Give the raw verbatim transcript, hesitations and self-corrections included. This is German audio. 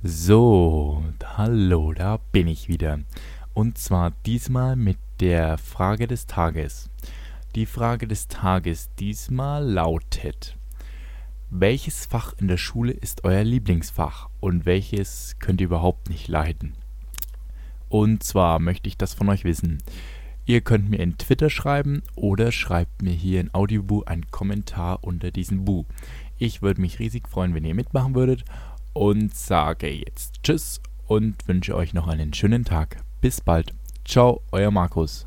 So, hallo, da bin ich wieder. Und zwar diesmal mit der Frage des Tages. Die Frage des Tages diesmal lautet: Welches Fach in der Schule ist euer Lieblingsfach und welches könnt ihr überhaupt nicht leiden? Und zwar möchte ich das von euch wissen. Ihr könnt mir in Twitter schreiben oder schreibt mir hier in Audioboo einen Kommentar unter diesem Bu. Ich würde mich riesig freuen, wenn ihr mitmachen würdet und sage jetzt Tschüss und wünsche euch noch einen schönen Tag. Bis bald. Ciao, euer Markus.